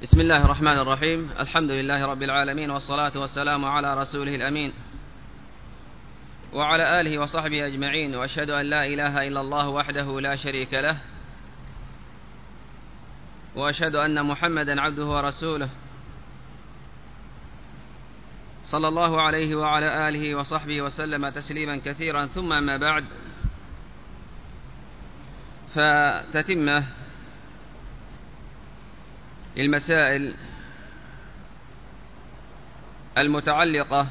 بسم الله الرحمن الرحيم. الحمد لله رب العالمين، والصلاة والسلام على رسوله الأمين وعلى آله وصحبه أجمعين، وأشهد أن لا إله إلا الله وحده لا شريك له، وأشهد أن محمدا عبده ورسوله صلى الله عليه وعلى آله وصحبه وسلم تسليما كثيرا. ثم ما بعد، فتتمة المسائل المتعلقة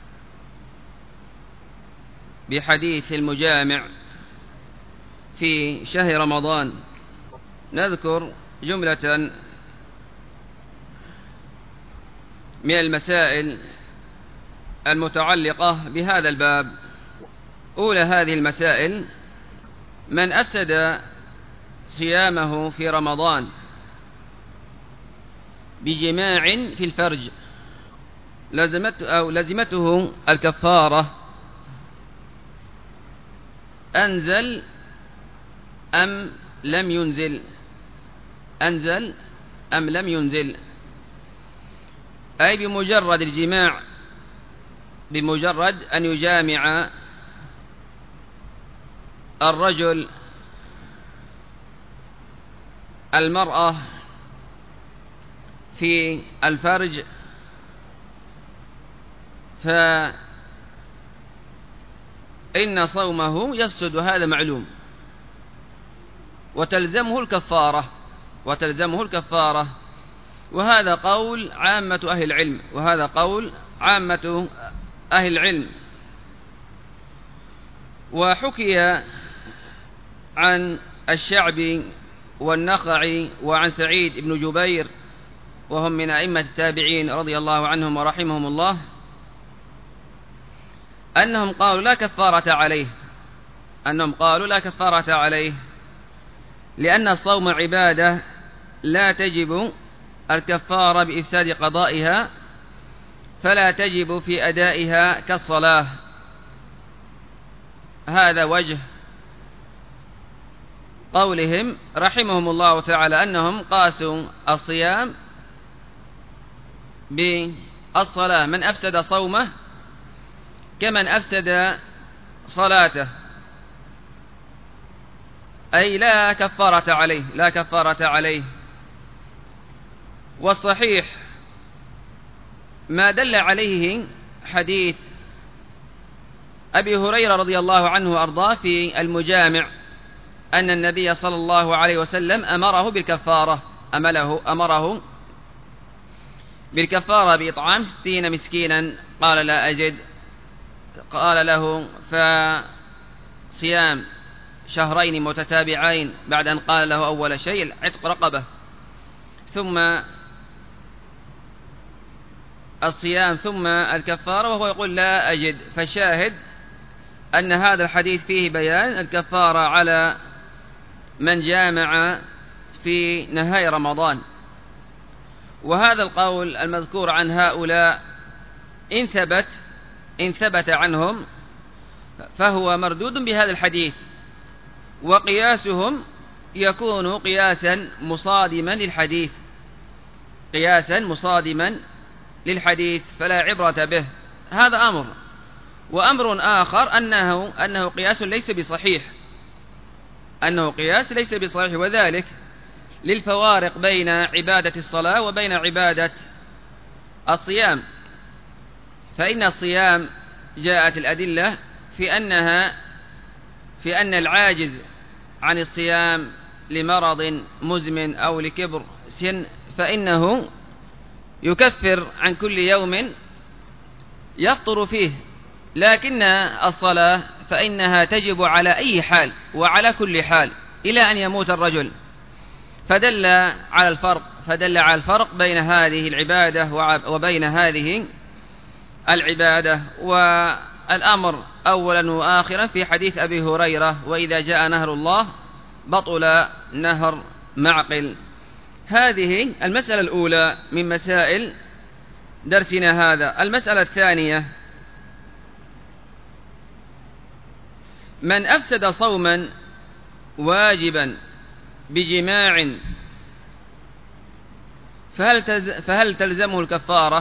بحديث المجامع في شهر رمضان. نذكر جملة من المسائل المتعلقة بهذا الباب. أولى هذه المسائل: من أفسد صيامه في رمضان بجماع في الفرج لزمته الكفارة، أنزل أم لم ينزل؟ أنزل أم لم ينزل؟ أي بمجرد الجماع، بمجرد أن يجامع الرجل المرأة في الفرج، فإن صومه يفسد، هذا معلوم، وتلزمه الكفارة. وهذا قول عامة أهل العلم. وحكي عن الشعبي والنخعي وعن سعيد بن جبير، وهم من أئمة التابعين رضي الله عنهم ورحمهم الله، أنهم قالوا لا كفارة عليه، لأن الصوم عبادة لا تجب الكفارة بإفساد قضائها، فلا تجب في أدائها كالصلاة. هذا وجه قولهم رحمهم الله تعالى، أنهم قاسوا الصيام بالصلاة، من أفسد صومه كمن أفسد صلاته، أي لا كفارة عليه. والصحيح ما دل عليه حديث أبي هريرة رضي الله عنه وأرضاه في المجامع، أن النبي صلى الله عليه وسلم أمره بالكفارة بإطعام 60 مسكينا. قال لا أجد، قال له فصيام شهرين متتابعين، بعد أن قال له أول شيء عتق رقبة، ثم الصيام، ثم الكفارة، وهو يقول لا أجد. فالشاهد أن هذا الحديث فيه بيان الكفارة على من جامع في نهاية رمضان. وهذا القول المذكور عن هؤلاء إن ثبت عنهم فهو مردود بهذا الحديث، وقياسهم يكون قياسا مصادما للحديث، فلا عبرة به. هذا أمر. وأمر آخر أنه قياس ليس بصحيح، وذلك للفوارق بين عبادة الصلاة وبين عبادة الصيام. فإن الصيام جاءت الأدلة في أن العاجز عن الصيام لمرض مزمن أو لكبر سن فإنه يكفر عن كل يوم يفطر فيه، لكن الصلاة فإنها تجب على أي حال وعلى كل حال إلى أن يموت الرجل. فدل على الفرق بين هذه العبادة وبين هذه العبادة. والأمر أولا وآخرا في حديث أبي هريرة: وإذا جاء نهر الله بطل نهر معقل. هذه المسألة الأولى من مسائل درسنا هذا. المسألة الثانية: من أفسد صوما واجبا بجماع فهل تلزمه الكفارة؟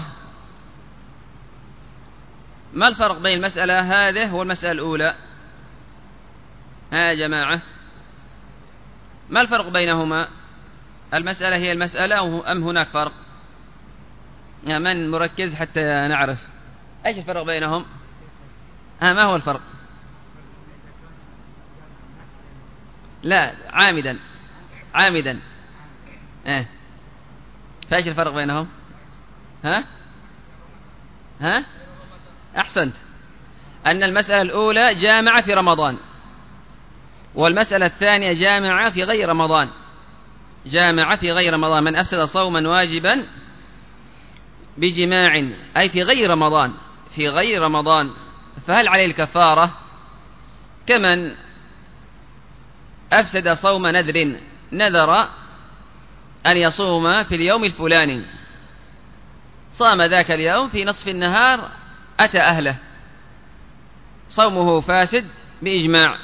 ما الفرق بين المسألة هذه والمسألة الأولى؟ يا جماعة، ما الفرق بينهما؟ المسألة هي المسألة أم هناك فرق؟ يا من مركز حتى نعرف ايش الفرق بينهم؟ ما هو الفرق؟ لا، عامدا فايش الفرق بينهم؟ ها احسنت، ان المسألة الاولى جامعة في رمضان، والمسألة الثانية جامعة في غير رمضان. جامعة في غير رمضان، من أفسد صوما واجبا بجماع، أي في غير رمضان، في غير رمضان، فهل عليه الكفارة؟ كمن أفسد صوم نذر أن يصوم في اليوم الفلاني، صام ذاك اليوم في نصف النهار، أتى أهله، صومه فاسد بإجماع،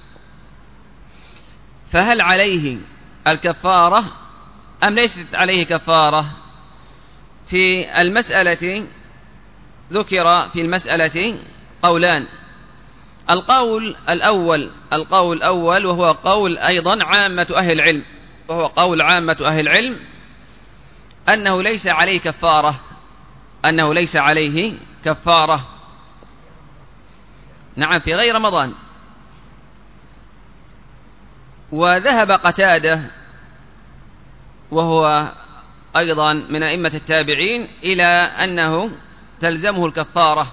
فهل عليه الكفارة أم ليست عليه كفارة؟ في المسألة ذكر في المسألة قولان. القول الأول وهو قول أيضا عامة أهل العلم، وهو قول عامة أهل العلم أنه ليس عليه كفارة، أنه ليس عليه كفارة. نعم، في غير رمضان. وذهب قتادة وهو أيضا من أئمة التابعين إلى أنه تلزمه الكفارة،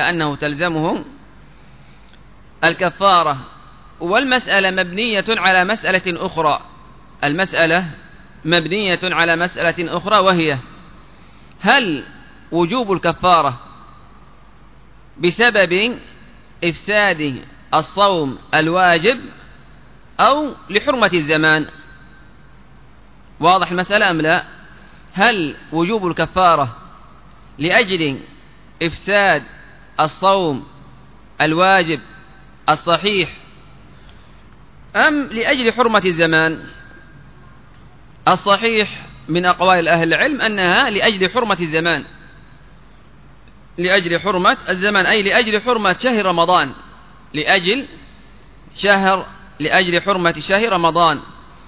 والمسألة مبنية على مسألة أخرى. المسألة مبنية على مسألة أخرى، وهي هل وجوب الكفارة بسبب إفساد الصوم الواجب أو لحرمة الزمان؟ واضح المسألة أم لا؟ هل وجوب الكفارة لأجل إفساد الصوم الواجب الصحيح أم لأجل حرمة الزمان؟ الصحيح من أقوال أهل العلم أنها لأجل حرمة الزمان، لأجل حرمة الزمان، أي لأجل حرمة شهر رمضان، لأجل حرمة شهر رمضان.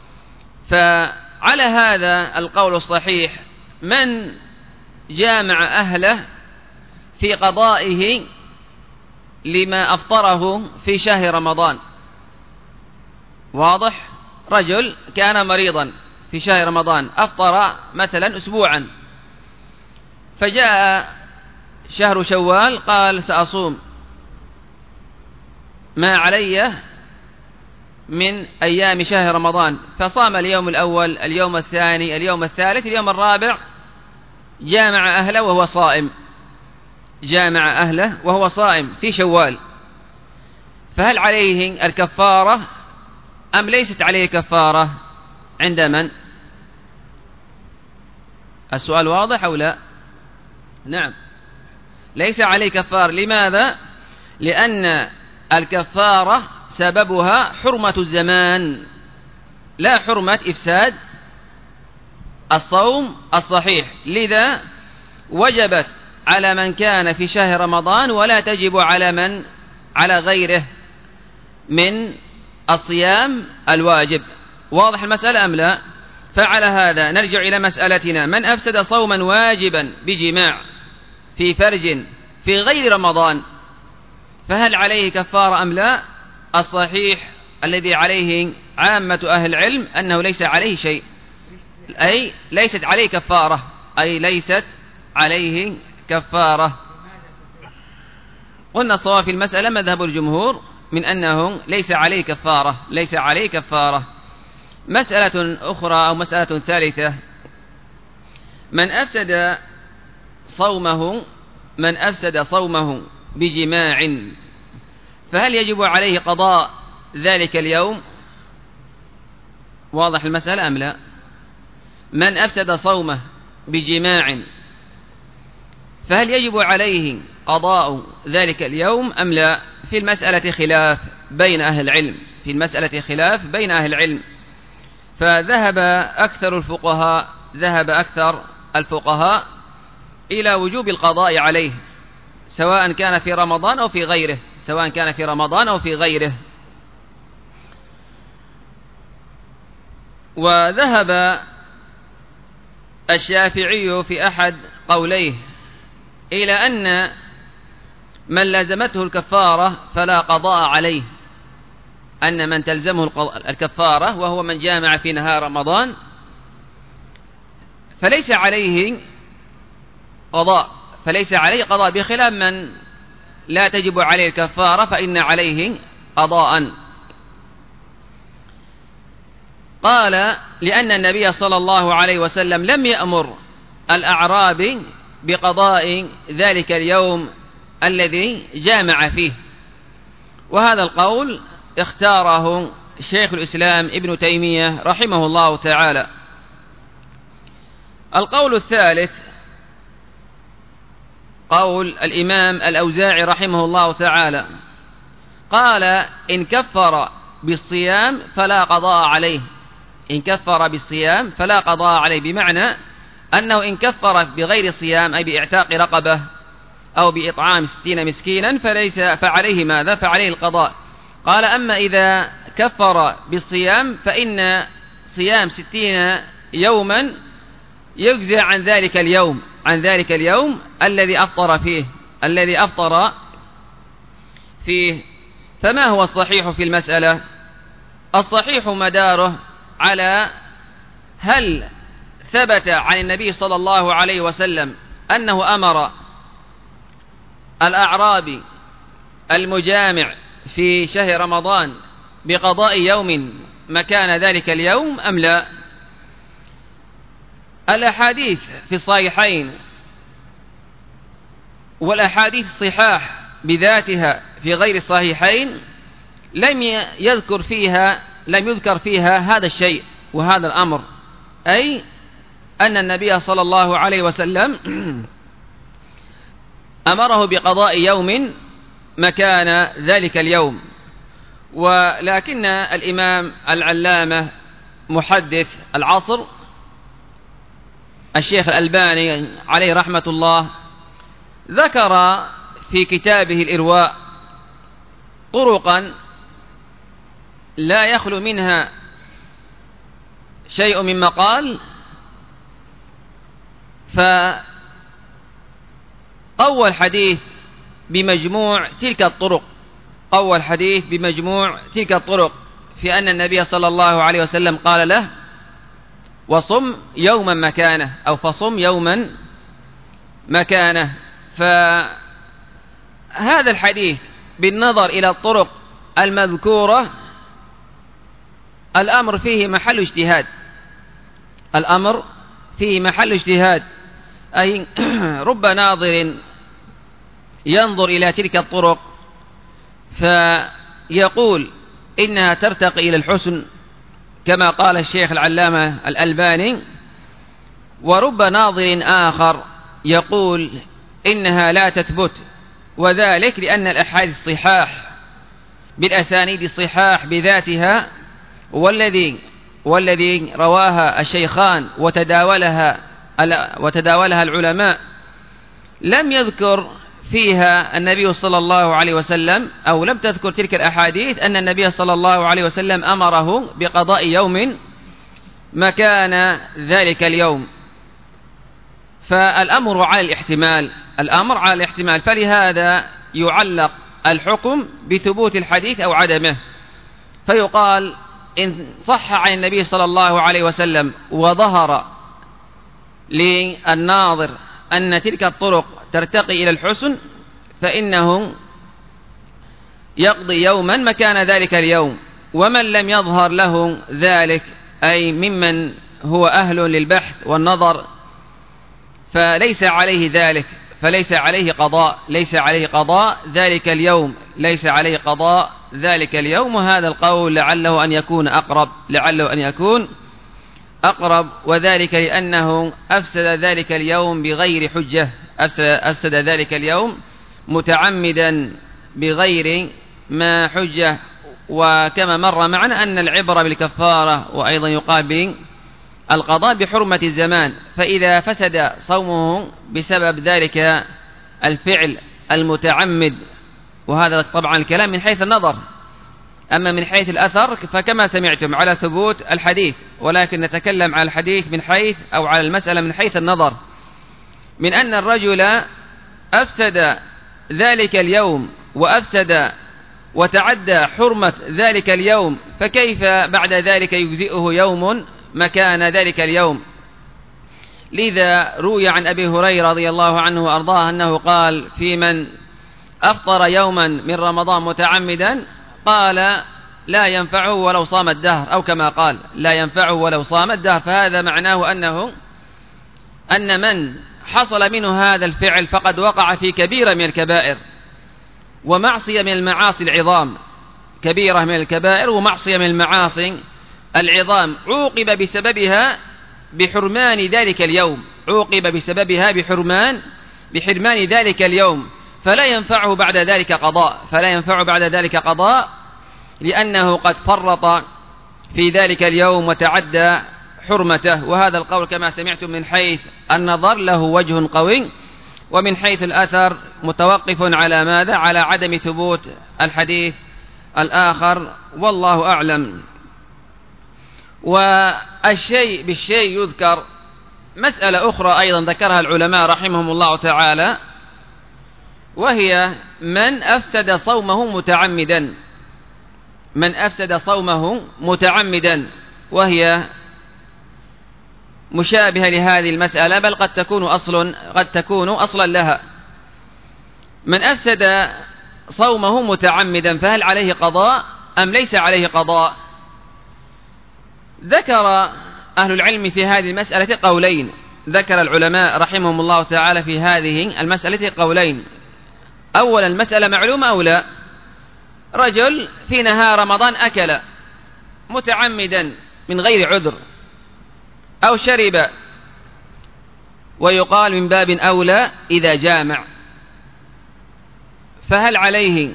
فعلى هذا القول الصحيح من جامع أهله في قضائه لما أفطره في شهر رمضان. واضح؟ رجل كان مريضا في شهر رمضان، أفطر مثلا أسبوعا، فجاء شهر شوال قال سأصوم ما علي من أيام شهر رمضان، فصام اليوم الأول، اليوم الثاني، اليوم الثالث، اليوم الرابع، جامع أهله وهو صائم في شوال، فهل عليه الكفارة أم ليست عليه كفارة عند من؟ السؤال واضح أو لا؟ نعم، ليس عليه كفارة. لماذا؟ لأن الكفارة سببها حرمة الزمان، لا حرمة إفساد الصوم الصحيح، لذا وجبت على من كان في شهر رمضان ولا تجب على غيره من الصيام الواجب. واضح المسألة أم لا؟ فعلى هذا نرجع إلى مسألتنا: من أفسد صوما واجبا بجماع في فرج في غير رمضان، فهل عليه كفارة أم لا؟ الصحيح الذي عليه عامة أهل العلم أنه ليس عليه شيء، أي ليست عليه كفارة. قلنا الصواب في المسألة مذهب الجمهور من أنه ليس عليه كفارة. مسألة أخرى أو مسألة ثالثة: من أفسد صومه بجماع، فهل يجب عليه قضاء ذلك اليوم؟ واضح المسألة أم لا؟ من أفسد صومه بجماع فهل يجب عليه قضاء ذلك اليوم أم لا؟ في المسألة خلاف بين أهل العلم، فذهب أكثر الفقهاء الفقهاء إلى وجوب القضاء عليه، سواء كان في رمضان أو في غيره، سواء كان في رمضان أو في غيره. وذهب الشافعي في أحد قوليه إلى أن من لزمته الكفارة فلا قضاء عليه، أن من تلزمه الكفارة وهو من جامع في نهار رمضان فليس عليه قضاء، بخلاف من لا تجب عليه الكفارة فإن عليه قضاء. قال لأن النبي صلى الله عليه وسلم لم يأمر الأعراب بقضاء ذلك اليوم الذي جامع فيه، وهذا القول اختاره شيخ الإسلام ابن تيمية رحمه الله تعالى. القول الثالث قول الإمام الأوزاعي رحمه الله تعالى، قال إن كفر بالصيام فلا قضاء عليه، إن كفر بالصيام فلا قضاء عليه، بمعنى أنه إن كفر بغير صيام أي بإعتاق رقبة أو بإطعام 60 مسكينا فعليه ماذا؟ فعليه القضاء. قال أما إذا كفر بالصيام فإن صيام 60 يوما يجزى عن ذلك اليوم الذي أفطر فيه. فما هو الصحيح في المسألة؟ الصحيح مداره على هل ثبت عن النبي صلى الله عليه وسلم أنه أمر الأعرابي المجامع في شهر رمضان بقضاء يوم مكان ذلك اليوم أم لا؟ الأحاديث في الصحيحين والأحاديث الصحاح بذاتها في غير الصحيحين لم يذكر فيها هذا الشيء وهذا الأمر، أي أن النبي صلى الله عليه وسلم أمره بقضاء يوم مكان ذلك اليوم. ولكن الإمام العلامة محدث العصر الشيخ الألباني عليه رحمة الله ذكر في كتابه الإرواء طرقا لا يخلو منها شيء من مقال، فقوى الحديث بمجموع تلك الطرق في أن النبي صلى الله عليه وسلم قال له وصم يوما مكانه أو فصم يوما مكانه. فهذا الحديث بالنظر إلى الطرق المذكورة الأمر فيه محل اجتهاد، أي رب ناظر ينظر إلى تلك الطرق فيقول إنها ترتقي إلى الحسن كما قال الشيخ العلامة الألباني، ورب ناظر آخر يقول إنها لا تثبت، وذلك لأن الأحاديث الصحاح بالأسانيد الصحاح بذاتها والذي رواها الشيخان وتداولها العلماء لم يذكر فيها النبي صلى الله عليه وسلم أو لم تذكر تلك الأحاديث أن النبي صلى الله عليه وسلم أمره بقضاء يوم مكان ذلك اليوم. فالأمر على الاحتمال، فلهذا يعلق الحكم بثبوت الحديث أو عدمه، فيقال إن صح عن النبي صلى الله عليه وسلم وظهر للناظر أن تلك الطرق ترتقي إلى الحسن فإنه يقضي يوما مكان ذلك اليوم، ومن لم يظهر له ذلك أي ممن هو أهل للبحث والنظر فليس عليه قضاء ذلك اليوم. وهذا القول لعله أن يكون أقرب، وذلك لأنه أفسد ذلك اليوم بغير حجة، أفسد ذلك اليوم متعمدا بغير ما حجة. وكما مر معنا أن العبرة بالكفارة وأيضا يقال القضاء بحرمة الزمان، فإذا فسد صومه بسبب ذلك الفعل المتعمد، وهذا طبعا الكلام من حيث النظر، أما من حيث الأثر فكما سمعتم على ثبوت الحديث، ولكن نتكلم على الحديث من حيث أو على المسألة من حيث النظر، من أن الرجل أفسد ذلك اليوم وأفسد وتعدى حرمة ذلك اليوم، فكيف بعد ذلك يجزئه يوم مكان ذلك اليوم؟ لذا روي عن أبي هريرة رضي الله عنه وأرضاه أنه قال في من أفطر يوما من رمضان متعمدا قال لا ينفعه ولو صام الدهر، أو كما قال لا ينفعه ولو صام الدهر. فهذا معناه أن من حصل منه هذا الفعل فقد وقع في كبيرة من الكبائر ومعصية من المعاصي العظام، كبيرة من الكبائر ومعصية من المعاصي العظام، عوقب بسببها بحرمان ذلك اليوم، عوقب بسببها بحرمان ذلك اليوم، فلا ينفعه بعد ذلك قضاء، فلا ينفعه بعد ذلك قضاء، لأنه قد فرط في ذلك اليوم وتعدى حرمته. وهذا القول كما سمعتم من حيث النظر له وجه قوي، ومن حيث الأثر متوقف على ماذا؟ على عدم ثبوت الحديث الآخر، والله أعلم. والشيء بالشيء يذكر. مسألة أخرى أيضا ذكرها العلماء رحمهم الله تعالى، وهي من أفسد صومه متعمدا، من أفسد صومه متعمدا، وهي مشابهة لهذه المسألة، بل قد تكون أصلا لها. من أفسد صومه متعمدا فهل عليه قضاء أم ليس عليه قضاء؟ ذكر أهل العلم في هذه المسألة قولين، ذكر العلماء رحمهم الله تعالى في هذه المسألة قولين. أولا المسألة معلومة أو لا؟ رجل في نهار رمضان أكل متعمدا من غير عذر، أو شرب، ويقال من باب أولى إذا جامع، فهل عليه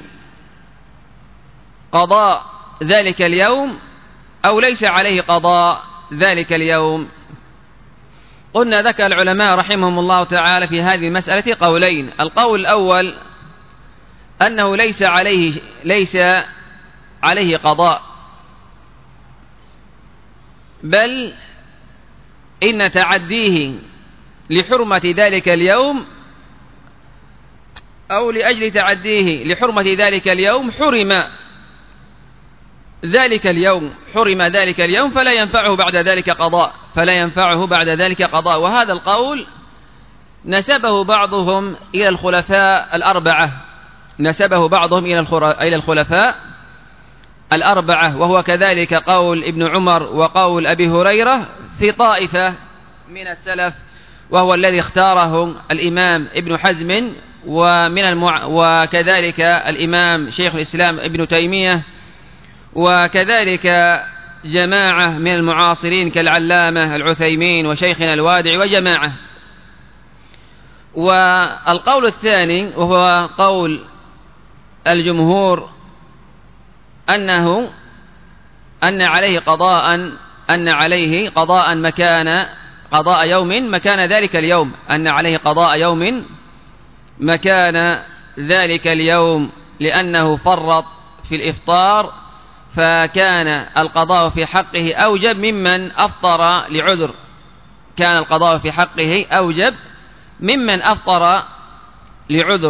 قضاء ذلك اليوم أو ليس عليه قضاء ذلك اليوم؟ قلنا ذكر العلماء رحمهم الله تعالى في هذه المسألة قولين. القول الأول أنه ليس عليه قضاء، بل إن تعديه لحرمة ذلك اليوم أو لأجل تعديه لحرمة ذلك اليوم حرم ذلك اليوم فلا ينفعه بعد ذلك قضاء، وهذا القول نسبه بعضهم إلى الخلفاء الأربعة، وهو كذلك قول ابن عمر وقول أبي هريرة في طائفة من السلف، وهو الذي اختاره الإمام ابن حزم وكذلك الإمام شيخ الإسلام ابن تيمية، وكذلك جماعة من المعاصرين كالعلامة العثيمين وشيخنا الوادع وجماعة. والقول الثاني وهو قول الجمهور أن عليه قضاء مكان قضاء يوم مكان ذلك اليوم، أن عليه قضاء يوم مكان ذلك اليوم، لأنه فرط في الإفطار، فكان القضاء في حقه أوجب ممن أفطر لعذر، كان القضاء في حقه أوجب ممن أفطر لعذر.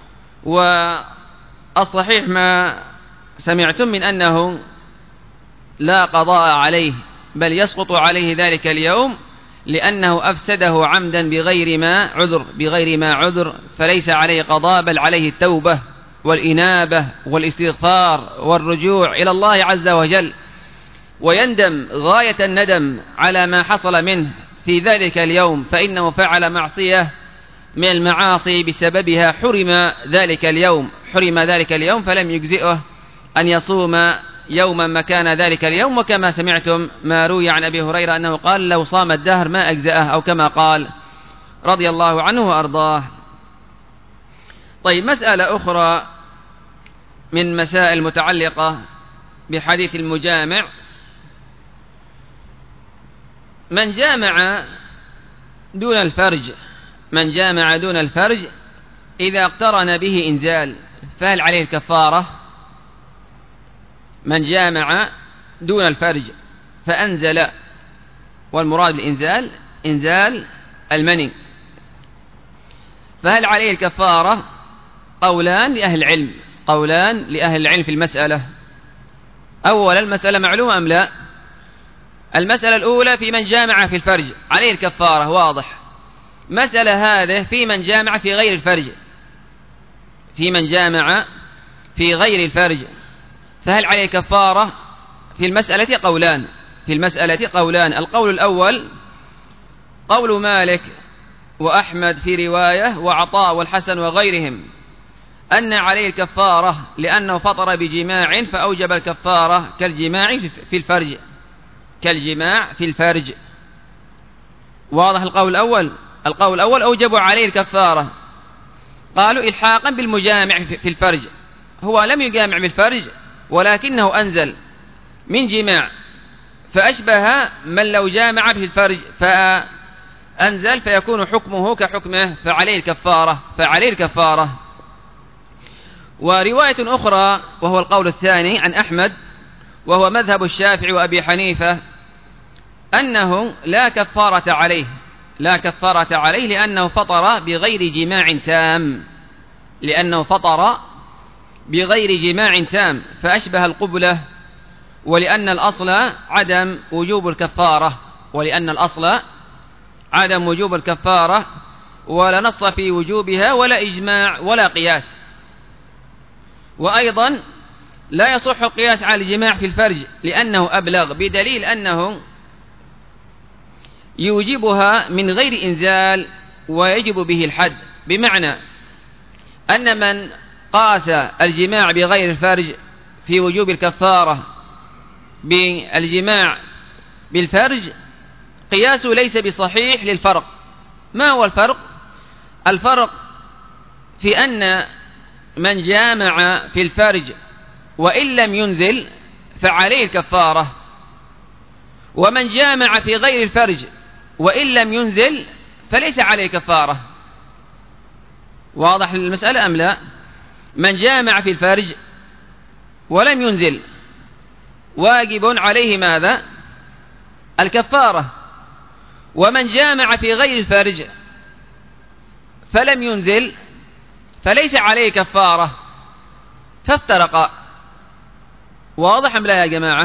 والصحيح ما سمعتم من أنه لا قضاء عليه، بل يسقط عليه ذلك اليوم، لأنه أفسده عمدا بغير ما عذر، فليس عليه قضاء، بل عليه التوبة والإنابة والاستغفار والرجوع إلى الله عز وجل، ويندم غاية الندم على ما حصل منه في ذلك اليوم، فإنه فعل معصية من المعاصي بسببها حرم ذلك اليوم، فلم يجزئه أن يصوم يوما مكان ذلك اليوم. وكما سمعتم ما روي عن أبي هريرة أنه قال لو صام الدهر ما أجزأه، أو كما قال رضي الله عنه وأرضاه. طيب، مسألة أخرى من مسائل متعلقة بحديث المجامع، من جامع دون الفرج، من جامع دون الفرج إذا اقترن به إنزال فهل عليه الكفارة؟ من جامع دون الفرج فأنزل، والمراد بالإنزال إنزال المني، فهل عليه الكفارة؟ قولان لأهل العلم، قولان لأهل العلم في المسألة. أولا المسألة معلومة أم لا؟ المسألة الأولى في من جامع في الفرج عليه الكفارة، واضح. مسألة هذه في من جامع في غير الفرج، في من جامع في غير الفرج فهل عليه كفارة؟ في المسألة قولان، في المسألة قولان. القول الأول قول مالك وأحمد في رواية وعطاء والحسن وغيرهم أن عليه الكفارة لأنه فطر بجماع فأوجب الكفارة كالجماع في الفرج، كالجماع في الفرج. واضح القول الأول؟ القول الأول أوجبوا عليه الكفارة، قالوا إلحاقا بالمجامع في الفرج، هو لم يجامع بالفرج ولكنه أنزل من جماع فأشبه من لو جامع في الفرج فأنزل فيكون حكمه كحكمه فعليه الكفارة، فعليه الكفارة. ورواية أخرى وهو القول الثاني عن أحمد وهو مذهب الشافعي وأبي حنيفة أنه لا كفارة عليه، لا كفارة عليه لأنه فطر بغير جماع تام، لأنه فطر بغير جماع تام فأشبه القبلة، ولأن الأصل عدم وجوب الكفارة، ولأن الأصل عدم وجوب الكفارة ولا نص في وجوبها ولا إجماع ولا قياس. وأيضا لا يصح القياس على الجماع في الفرج لأنه أبلغ، بدليل أنه يوجبها من غير إنزال ويجب به الحد، بمعنى أن من قاس الجماع بغير الفرج في وجوب الكفارة بالجماع بالفرج قياسه ليس بصحيح للفرق. ما هو الفرق؟ الفرق في أن من جامع في الفرج وإن لم ينزل فعليه الكفارة، ومن جامع في غير الفرج وإن لم ينزل فليس عليه كفارة. واضح المسألة أم لا؟ من جامع في الفرج ولم ينزل واجب عليه ماذا؟ الكفارة، ومن جامع في غير الفرج فلم ينزل فليس عليه كفارة، فافترقا. واضح أم لا يا جماعة؟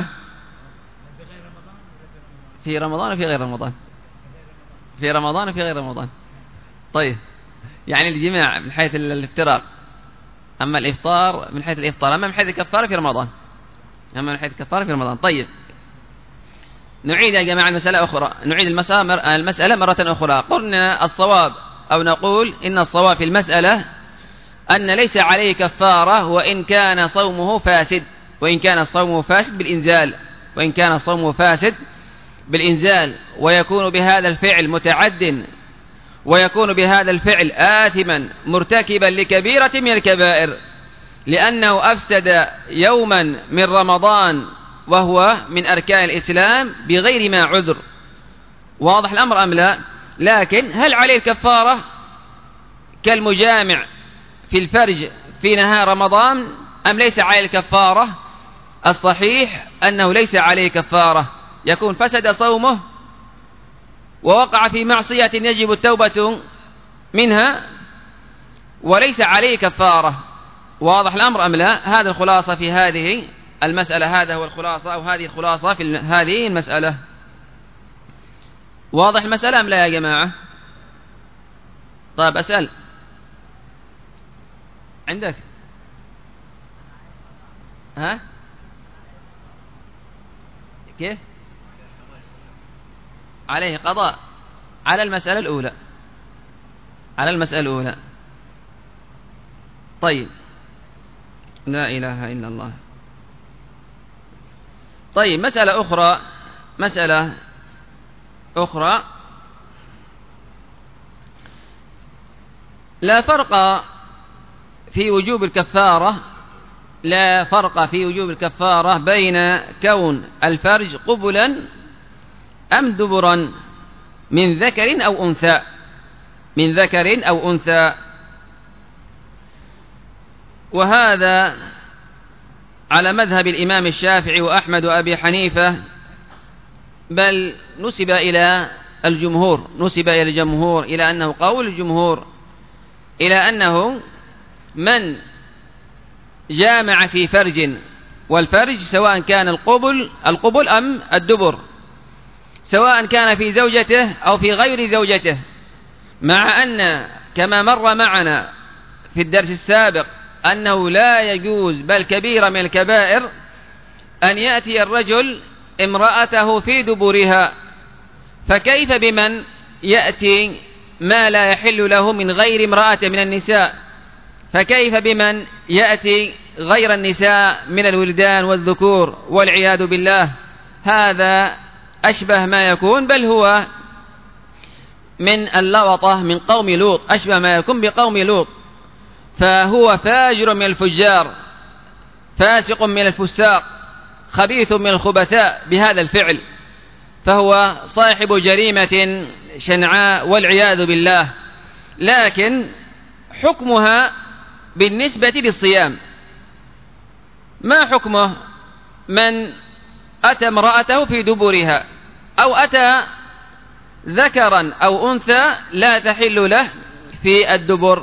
في رمضان وفي غير رمضان، في رمضان وفي غير رمضان. طيب يعني الجماع من حيث الافتراق، أما الإفطار من حيث الإفطار، أما من حيث الكفارة في رمضان، أما من حيث الكفارة في رمضان. طيب نعيد يا جماعة المسألة أخرى، نعيد المسألة مرة أخرى. قلنا الصواب أو نقول إن الصواب في المسألة أن ليس عليه كفارة وإن كان صومه فاسد، وإن كان صومه فاسد بالإنزال، وإن كان صومه فاسد بالإنزال، ويكون بهذا الفعل متعد، ويكون بهذا الفعل آثما مرتكبا لكبيرة من الكبائر، لأنه أفسد يوما من رمضان وهو من أركان الإسلام بغير ما عذر. واضح الأمر أم لا؟ لكن هل عليه الكفارة كالمجامع في الفرج في نهار رمضان أم ليس عليه الكفارة؟ الصحيح أنه ليس عليه كفارة، يكون فسد صومه ووقع في معصية يجب التوبة منها وليس عليه كفارة. واضح الأمر أم لا؟ هذا الخلاصة في هذه المسألة، هذا هو الخلاصة أو هذه الخلاصة في هذه المسألة. واضح المسألة أم لا يا جماعة؟ طيب أسأل عندك ها كيف؟ عليه قضاء على المسألة الأولى، على المسألة الأولى. طيب لا إله إلا الله. طيب مسألة أخرى، مسألة أخرى، لا فرق في وجوب الكفارة، لا فرق في وجوب الكفارة بين كون الفرج قبلا أم دبرا من ذكر أو أنثى، من ذكر أو أنثى. وهذا على مذهب الإمام الشافعي وأحمد وأبي حنيفة، بل نسب إلى الجمهور، نسب إلى الجمهور إلى أنه قول الجمهور إلى أنه من جامع في فرج، والفرج سواء كان القبل أم الدبر، سواء كان في زوجته أو في غير زوجته، مع أن كما مر معنا في الدرس السابق أنه لا يجوز بل كبيرة من الكبائر أن يأتي الرجل امرأته في دبرها، فكيف بمن يأتي ما لا يحل له من غير امرأة من النساء؟ فكيف بمن يأتي غير النساء من الولدان والذكور والعياذ بالله؟ هذا أشبه ما يكون، بل هو من اللوطة من قوم لوط، أشبه ما يكون بقوم لوط، فهو فاجر من الفجار، فاسق من الفساق، خبيث من الخبثاء بهذا الفعل، فهو صاحب جريمة شنعاء والعياذ بالله. لكن حكمها بالنسبة للصيام، ما حكمه من أتى امرأته في دبرها أو أتى ذكرا أو أنثى لا تحل له في الدبر؟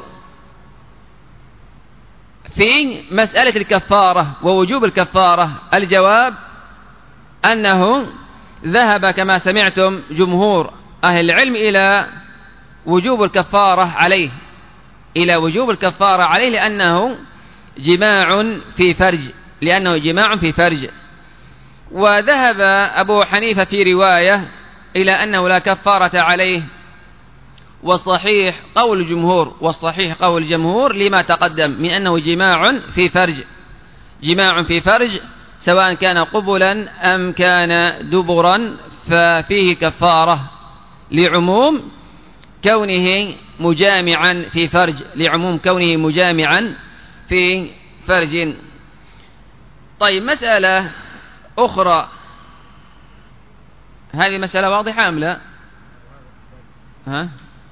في مسألة الكفارة ووجوب الكفارة الجواب أنه ذهب كما سمعتم جمهور أهل العلم إلى وجوب الكفارة عليه، إلى وجوب الكفارة عليه لأنه جماع في فرج، لأنه جماع في فرج. وذهب أبو حنيفة في رواية إلى أنه لا كفارة عليه، والصحيح قول الجمهور، والصحيح قول الجمهور لما تقدم من أنه جماع في فرج، جماع في فرج سواء كان قبلا أم كان دبرا ففيه كفارة لعموم كونه مجامعا في فرج، لعموم كونه مجامعا في فرج. طيب مسألة أخرى، هذه مسألة واضحة أم لا؟ ها؟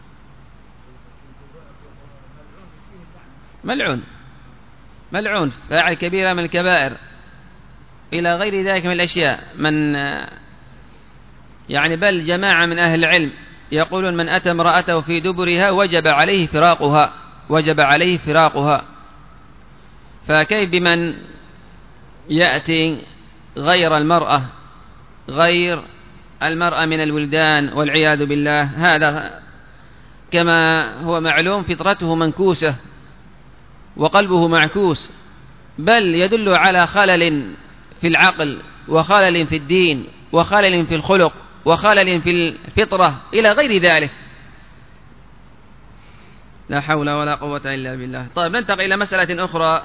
ملعون فاعل كبيرة من الكبائر إلى غير ذلك من الأشياء، من يعني بل جماعة من أهل العلم يقولون من أتى امرأته في دبرها وجب عليه فراقها، وجب عليه فراقها. فكيف بمن يأتي غير المرأة من الولدان والعياذ بالله؟ هذا كما هو معلوم فطرته منكوسة وقلبه معكوس، بل يدل على خلل في العقل وخلل في الدين وخلل في الخلق وخلل في الفطرة إلى غير ذلك. لا حول ولا قوة إلا بالله. طيب ننتقل إلى مسألة أخرى،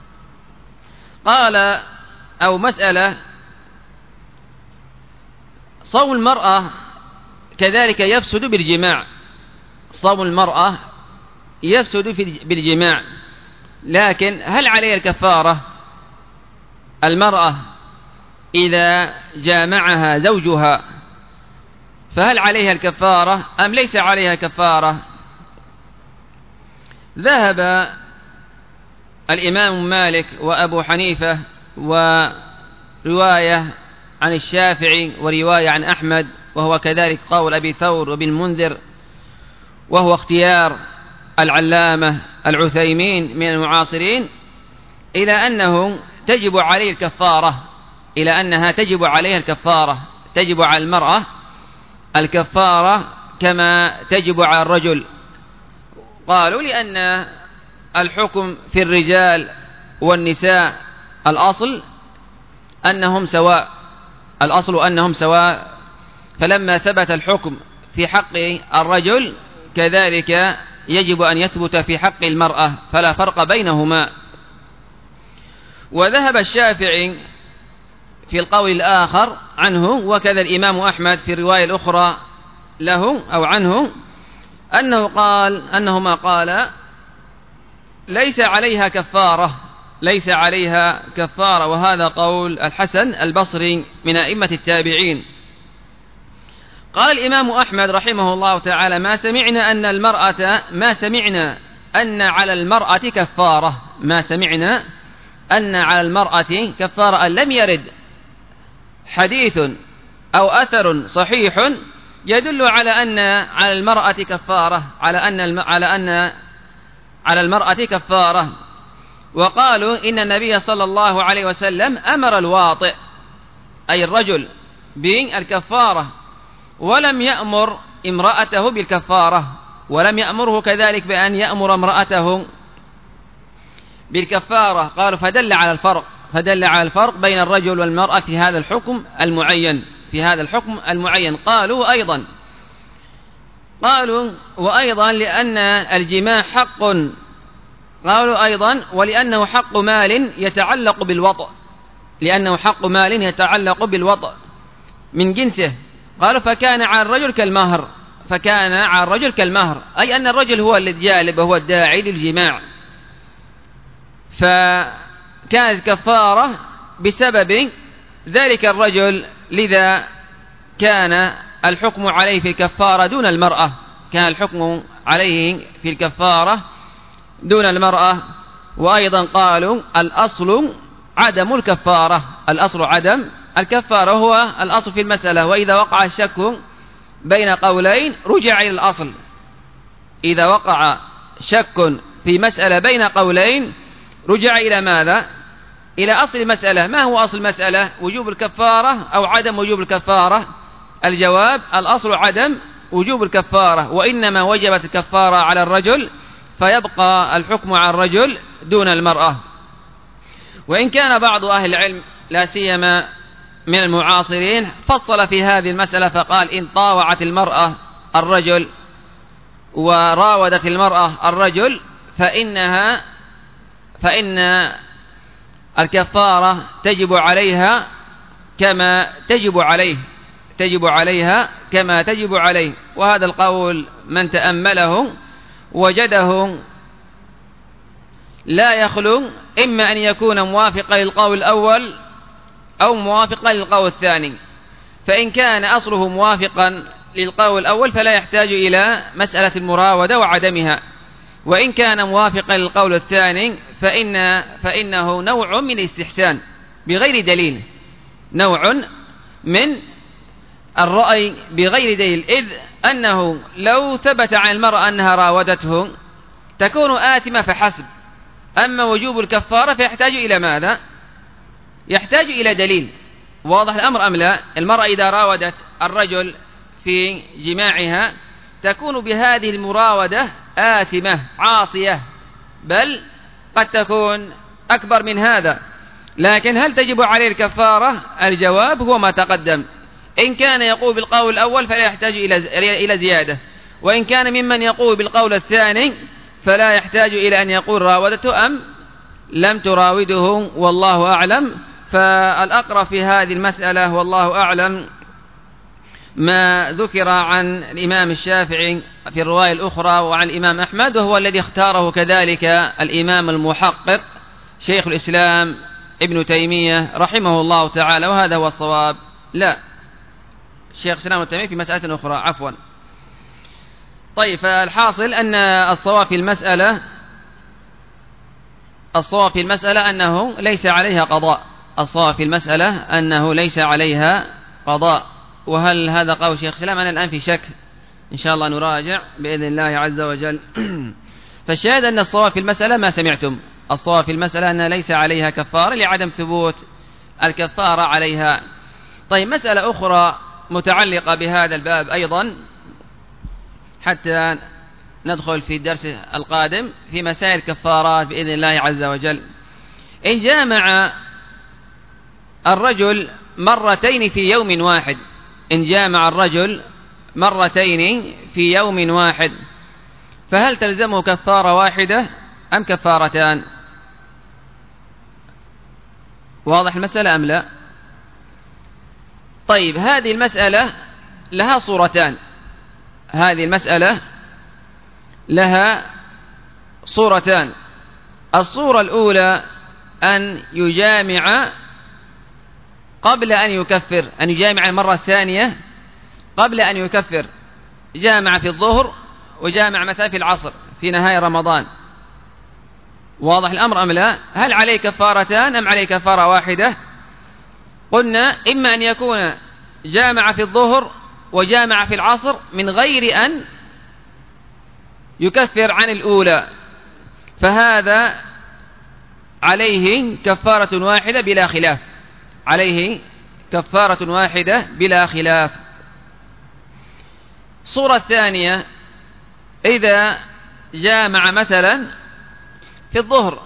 قال أو مسألة صوم المرأة كذلك يفسد بالجماع، صوم المرأة يفسد بالجماع، لكن هل عليها الكفارة؟ المرأة إذا جامعها زوجها فهل عليها الكفارة أم ليس عليها كفارة؟ ذهب الإمام مالك وأبو حنيفة ورواية عن الشافعي ورواية عن أحمد، وهو كذلك قول أبي ثور وابن المنذر، وهو اختيار العلامة العثيمين من المعاصرين، إلى أنه تجب عليه الكفارة، إلى أنها تجب عليها الكفارة، تجب على المرأة الكفارة كما تجب على الرجل. قالوا لأن الحكم في الرجال والنساء الأصل أنهم سواء، الأصل أنهم سواء، فلما ثبت الحكم في حق الرجل كذلك يجب أن يثبت في حق المرأة، فلا فرق بينهما. وذهب الشافعي في القول الآخر عنه، وكذا الإمام أحمد في الرواية الأخرى له أو عنه، أنهما قال ليس عليها كفارة، ليس عليها كفارة، وهذا قول الحسن البصري من أئمة التابعين. قال الإمام أحمد رحمه الله تعالى: ما سمعنا أن على المرأة كفارة، ما سمعنا أن على المرأة كفارة، لم يرد حديث أو أثر صحيح يدل على أن على المرأة كفارة، على المرأة كفارة. وقالوا إن النبي صلى الله عليه وسلم أمر الواطئ أي الرجل بالكفارة، ولم يأمر امرأته بالكفارة، ولم يأمره كذلك بأن يأمر امرأته بالكفارة. قالوا فدل على الفرق بين الرجل والمرأة في هذا الحكم المعين. قالوا وأيضا لأن الجماع حق، قالوا أيضا ولأنه حق مال يتعلق بالوطء من جنسه. قالوا فكان على الرجل كالمهر، أي أن الرجل هو الجالب وهو الداعي للجماع، فكانت كفارة بسبب ذلك الرجل، لذا كان الحكم عليه في الكفارة دون المرأة، وأيضا قالوا الأصل عدم الكفارة هو الأصل في المسألة، وإذا وقع الشك بين قولين رجع إلى الأصل. إذا وقع شك في مسألة بين قولين رجع إلى ماذا؟ إلى أصل المسألة. ما هو أصل المسألة؟ وجوب الكفارة أو عدم وجوب الكفارة؟ الجواب الأصل عدم وجوب الكفارة، وإنما وجبت الكفارة على الرجل، فيبقى الحكم على الرجل دون المرأة. وإن كان بعض أهل العلم لا سيما من المعاصرين فصل في هذه المسألة فقال: إن طاوعت المرأة الرجل وراودت المرأة الرجل فإن الكفارة تجب عليها كما تجب عليه. وهذا القول من تأمله وجده لا يخلو إما أن يكون موافقا للقول الأول أو موافقا للقول الثاني. فإن كان أصله موافقا للقول الأول فلا يحتاج إلى مسألة المراودة وعدمها، وإن كان موافقا للقول الثاني فإنه نوع من الاستحسان بغير دليل، نوع من الرأي بغير دليل، إذ أنه لو ثبت عن المرأة أنها راودته تكون آثمة فحسب. أما وجوب الكفارة فيحتاج إلى ماذا؟ يحتاج إلى دليل. واضح الأمر أم لا؟ المرأة إذا راودت الرجل في جماعها تكون بهذه المراودة آثمة عاصية، بل قد تكون أكبر من هذا. لكن هل تجب عليه الكفارة؟ الجواب هو ما تقدم. إن كان يقول بالقول الأول فلا يحتاج إلى زيادة، وإن كان ممن يقول بالقول الثاني فلا يحتاج إلى أن يقول راودته أم لم تراوده، والله أعلم. فالأقرب في هذه المسألة والله أعلم ما ذكر عن الإمام الشافعي في الرواية الأخرى وعن الإمام أحمد، وهو الذي اختاره كذلك الإمام المحقق شيخ الإسلام ابن تيمية رحمه الله تعالى، وهذا هو الصواب. لا، شيخ الإسلام ابن تيمية في مسألة أخرى، عفوا. طيب، فالحاصل أن الصواب في المسألة أنه ليس عليها قضاء. وهل هذا قول شيخ الإسلام؟ أنا الآن في شك، إن شاء الله نراجع بإذن الله عز وجل. فالشاهد أن الصواب في المسألة ما سمعتم، الصواب في المسألة أن ليس عليها كفارة لعدم ثبوت الكفارة عليها. طيب، مسألة أخرى متعلقة بهذا الباب أيضا حتى ندخل في الدرس القادم في مسائل الكفارات بإذن الله عز وجل. إن جامع الرجل مرتين في يوم واحد فهل تلزمه كفارة واحدة أم كفارتان؟ واضح المسألة أم لا؟ طيب، هذه المسألة لها صورتان. الصورة الأولى أن يجامع قبل أن يكفر، أن يجامع المرة الثانية قبل أن يكفر جامع في الظهر وجامع مثلا في العصر في نهاية رمضان، واضح الأمر أم لا؟ هل عليه كفارتان أم عليه كفارة واحدة؟ قلنا إما أن يكون جامع في الظهر وجامع في العصر من غير أن يكفر عن الأولى، فهذا عليه كفارة واحدة بلا خلاف، عليه كفارة واحدة بلا خلاف. الصورة الثانية إذا جامع مثلا في الظهر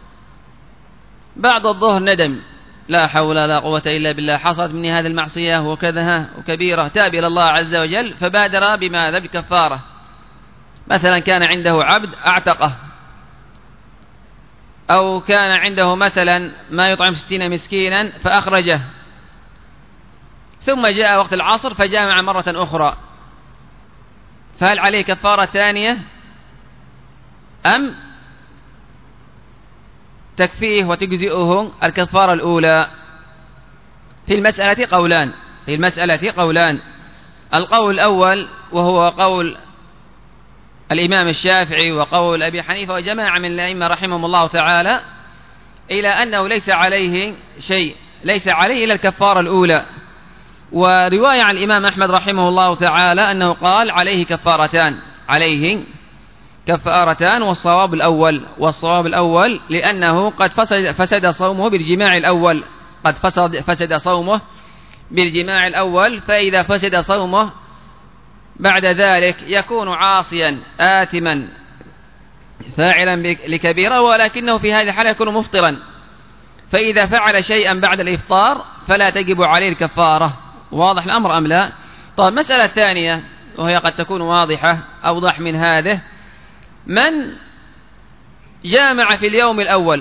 بعد الظهر ندم، لا حول ولا قوة إلا بالله، حصلت مني هذه المعصية وكذا وكبيرة، تاب إلى الله عز وجل فبادر بماذا؟ بكفارة. مثلا كان عنده عبد أعتقه، أو كان عنده مثلا ما يطعم 60 مسكينا فأخرجه، ثم جاء وقت العصر فجامع مرة أخرى، فهل عليه كفارة ثانية أم تكفيه وتجزئه الكفارة الأولى؟ في المسألة قولان. القول الأول وهو قول الإمام الشافعي وقول أبي حنيفة وجماعة من الأئمة رحمهم الله تعالى إلى أنه ليس عليه شيء، ليس عليه إلا الكفارة الأولى. ورواية عن الإمام أحمد رحمه الله تعالى أنه قال عليه كفارتان، والصواب الأول لأنه قد فسد صومه بالجماع الأول، فإذا فسد صومه بعد ذلك يكون عاصيا آثما فاعلا لكبيرة، ولكنه في هذه الحالة يكون مفطرا، فإذا فعل شيئا بعد الإفطار فلا تجب عليه الكفارة. واضح الأمر أم لا؟ طيب المسألة الثانية وهي قد تكون واضحة أوضح من هذه، من جامع في اليوم الأول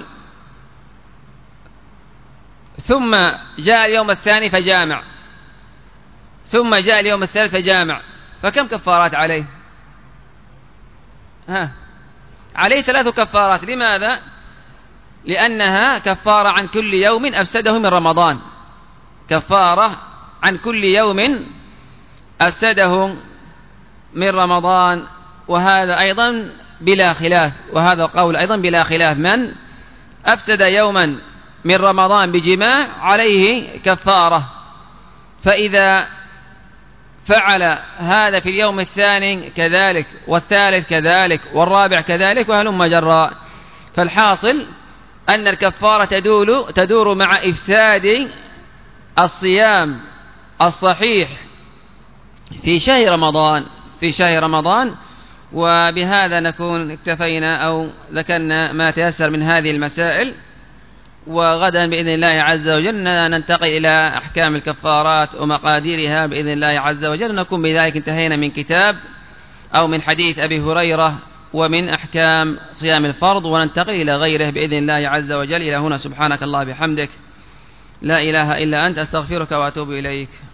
ثم جاء اليوم الثاني فجامع، ثم جاء اليوم الثالث فجامع، فكم كفارات عليه؟ عليه 3 كفارات. لماذا؟ لأنها كفارة عن كل يوم أفسده من رمضان، كفارة عن كل يوم أفسده من رمضان، وهذا أيضا بلا خلاف، وهذا القول أيضا بلا خلاف، من أفسد يوما من رمضان بجماع عليه كفارة. فإذا فعل هذا في اليوم الثاني كذلك، والثالث كذلك، والرابع كذلك، وهلم جرا. فالحاصل أن الكفارة تدور مع إفساد الصيام الصحيح في شهر رمضان. وبهذا نكون اكتفينا أو ذكرنا ما تيسر من هذه المسائل، وغدا بإذن الله عز وجل ننتقل إلى أحكام الكفارات ومقاديرها بإذن الله عز وجل، نكون بذلك انتهينا من كتاب أو من حديث أبي هريرة ومن أحكام صيام الفرض، وننتقل إلى غيره بإذن الله عز وجل. إلى هنا سبحانك الله بحمدك، لا إله إلا أنت، أستغفرك وأتوب إليك.